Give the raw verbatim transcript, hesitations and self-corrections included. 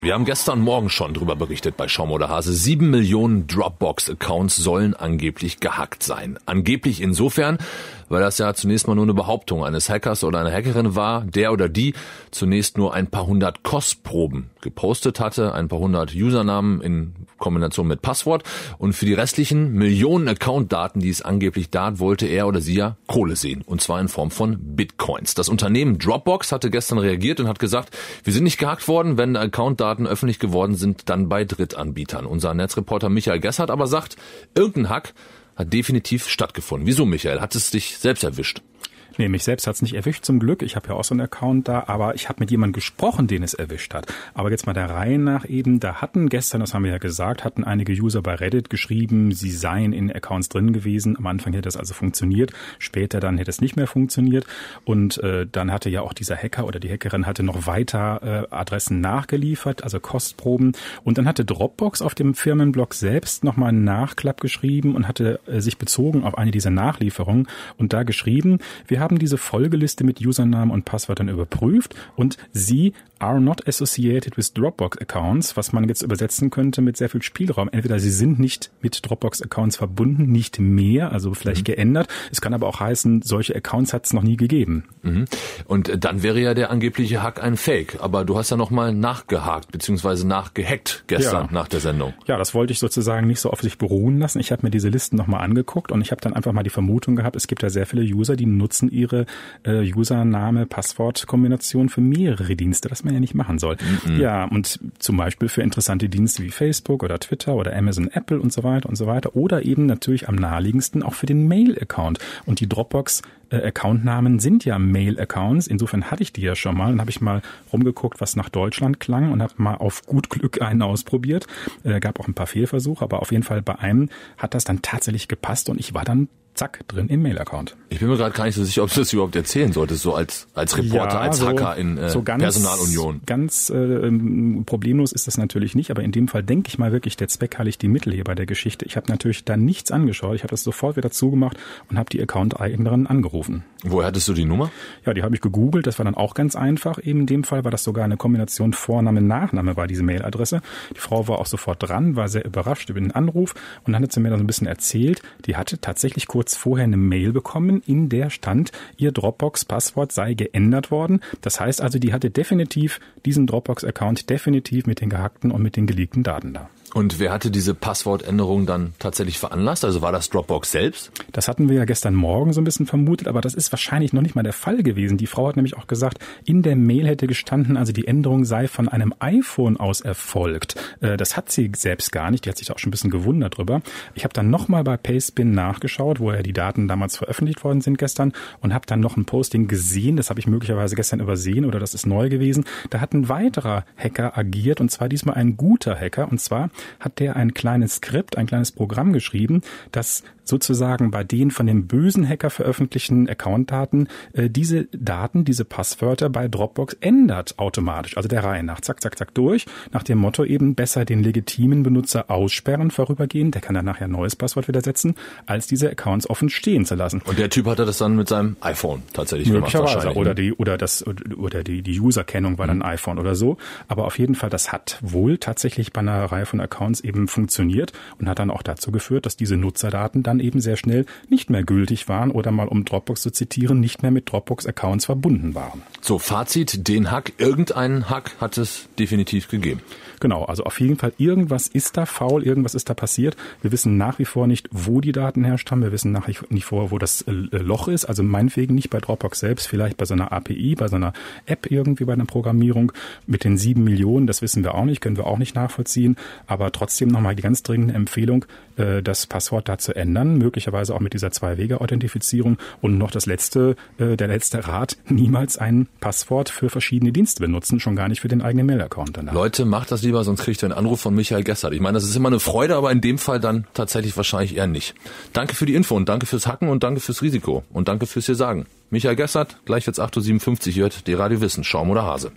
Wir haben gestern Morgen schon drüber berichtet bei Schaum oder Hase. Sieben Millionen Dropbox-Accounts sollen angeblich gehackt sein. Angeblich insofern, weil das ja zunächst mal nur eine Behauptung eines Hackers oder einer Hackerin war, der oder die zunächst nur ein paar hundert Kostproben gepostet hatte, ein paar hundert Usernamen in Kombination mit Passwort, und für die restlichen Millionen Accountdaten, die es angeblich da hat, wollte er oder sie ja Kohle sehen, und zwar in Form von Bitcoins. Das Unternehmen Dropbox hatte gestern reagiert und hat gesagt, wir sind nicht gehackt worden, wenn Accountdaten öffentlich geworden sind, dann bei Drittanbietern. Unser Netzreporter Michael Gessert aber sagt, irgendein Hack hat definitiv stattgefunden. Wieso, Michael? Hat es dich selbst erwischt? Nee, mich selbst hat's nicht erwischt, zum Glück. Ich habe ja auch so einen Account da, aber ich habe mit jemandem gesprochen, den es erwischt hat. Aber jetzt mal der Reihe nach eben, da hatten gestern, das haben wir ja gesagt, hatten einige User bei Reddit geschrieben, sie seien in Accounts drin gewesen. Am Anfang hätte das also funktioniert, später dann hätte es nicht mehr funktioniert. Und äh, dann hatte ja auch dieser Hacker oder die Hackerin hatte noch weiter äh, Adressen nachgeliefert, also Kostproben. Und dann hatte Dropbox auf dem Firmenblog selbst nochmal einen Nachklapp geschrieben und hatte äh, sich bezogen auf eine dieser Nachlieferungen und da geschrieben, wir haben diese Folgeliste mit Usernamen und Passwörtern überprüft und sie are not associated with Dropbox Accounts, was man jetzt übersetzen könnte mit sehr viel Spielraum. Entweder sie sind nicht mit Dropbox Accounts verbunden, nicht mehr, also vielleicht mhm. geändert. Es kann aber auch heißen, solche Accounts hat es noch nie gegeben. Mhm. Und dann wäre ja der angebliche Hack ein Fake. Aber du hast ja nochmal nachgehakt bzw. nachgehackt gestern ja. nach der Sendung. Ja, das wollte ich sozusagen nicht so auf sich beruhen lassen. Ich habe mir diese Listen nochmal angeguckt und ich habe dann einfach mal die Vermutung gehabt, es gibt ja sehr viele User, die nutzen ihre äh, Username-Passwort-Kombination für mehrere Dienste, das man ja nicht machen soll. Mhm. Ja, und zum Beispiel für interessante Dienste wie Facebook oder Twitter oder Amazon, Apple und so weiter und so weiter. Oder eben natürlich am naheliegendsten auch für den Mail-Account. Und die Dropbox Accountnamen sind ja Mail-Accounts. Insofern hatte ich die ja schon mal. Dann habe ich mal rumgeguckt, was nach Deutschland klang und habe mal auf gut Glück einen ausprobiert. Äh, gab auch ein paar Fehlversuche, aber auf jeden Fall bei einem hat das dann tatsächlich gepasst und ich war dann zack, drin im Mail-Account. Ich bin mir gerade gar nicht so sicher, ob du das überhaupt erzählen solltest, so als als Reporter, ja, als so, Hacker in äh, so ganz, Personalunion. Ganz äh, problemlos ist das natürlich nicht, aber in dem Fall denke ich mal wirklich, der Zweck heiligt die Mittel hier bei der Geschichte. Ich habe natürlich da nichts angeschaut, ich habe das sofort wieder zugemacht und habe die Account-Eignerin angerufen. Woher hattest du die Nummer? Ja, die habe ich gegoogelt, das war dann auch ganz einfach. Eben in dem Fall war das sogar eine Kombination Vorname, Nachname war diese Mailadresse. Die Frau war auch sofort dran, war sehr überrascht über den Anruf und dann hat sie mir dann so ein bisschen erzählt, die hatte tatsächlich kurz vorher eine Mail bekommen, in der stand, ihr Dropbox-Passwort sei geändert worden. Das heißt also, die hatte definitiv diesen Dropbox-Account definitiv mit den gehackten und mit den geleakten Daten da. Und wer hatte diese Passwortänderung dann tatsächlich veranlasst? Also war das Dropbox selbst? Das hatten wir ja gestern Morgen so ein bisschen vermutet, aber das ist wahrscheinlich noch nicht mal der Fall gewesen. Die Frau hat nämlich auch gesagt, in der Mail hätte gestanden, also die Änderung sei von einem iPhone aus erfolgt. Das hat sie selbst gar nicht, die hat sich da auch schon ein bisschen gewundert drüber. Ich habe dann nochmal bei Pastebin nachgeschaut, wo ja die Daten damals veröffentlicht worden sind gestern und habe dann noch ein Posting gesehen, das habe ich möglicherweise gestern übersehen oder das ist neu gewesen. Da hat ein weiterer Hacker agiert und zwar diesmal ein guter Hacker und zwar hat der ein kleines Skript, ein kleines Programm geschrieben, das sozusagen bei den von dem bösen Hacker veröffentlichten Accountdaten äh, diese Daten, diese Passwörter bei Dropbox ändert automatisch. Also der Reihe nach, zack, zack, zack durch. Nach dem Motto eben besser den legitimen Benutzer aussperren vorübergehend, der kann dann nachher ein neues Passwort wieder setzen, als diese Accounts offen stehen zu lassen. Und der Typ hatte das dann mit seinem iPhone tatsächlich gemacht wahrscheinlich. Oder die oder das oder die die Userkennung war dann ein iPhone oder so. Aber auf jeden Fall, das hat wohl tatsächlich bei einer Reihe von Accounts eben funktioniert und hat dann auch dazu geführt, dass diese Nutzerdaten dann eben sehr schnell nicht mehr gültig waren oder mal, um Dropbox zu zitieren, nicht mehr mit Dropbox-Accounts verbunden waren. So, Fazit, den Hack, irgendeinen Hack hat es definitiv gegeben. Genau, also auf jeden Fall, irgendwas ist da faul, irgendwas ist da passiert. Wir wissen nach wie vor nicht, wo die Daten herstammen. Wir wissen nach wie vor, wo das äh, Loch ist. Also meinetwegen nicht bei Dropbox selbst, vielleicht bei so einer A P I, bei so einer App irgendwie bei einer Programmierung. Mit den sieben Millionen, das wissen wir auch nicht, können wir auch nicht nachvollziehen. Aber trotzdem nochmal die ganz dringende Empfehlung, äh, das Passwort da zu ändern. Möglicherweise auch mit dieser Zwei-Wege-Authentifizierung. Und noch das letzte, äh, der letzte Rat, niemals ein Passwort für verschiedene Dienste benutzen, schon gar nicht für den eigenen Mail-Account danach. Leute, macht das lieber, sonst kriegt ihr einen Anruf von Michael Gessert. Ich meine, das ist immer eine Freude, aber in dem Fall dann tatsächlich wahrscheinlich eher nicht. Danke für die Info und danke fürs Hacken und danke fürs Risiko und danke fürs hier sagen. Michael Gessert, gleich wird's acht Uhr siebenundfünfzig, ihr hört die Radio Wissen, Schaum oder Hase.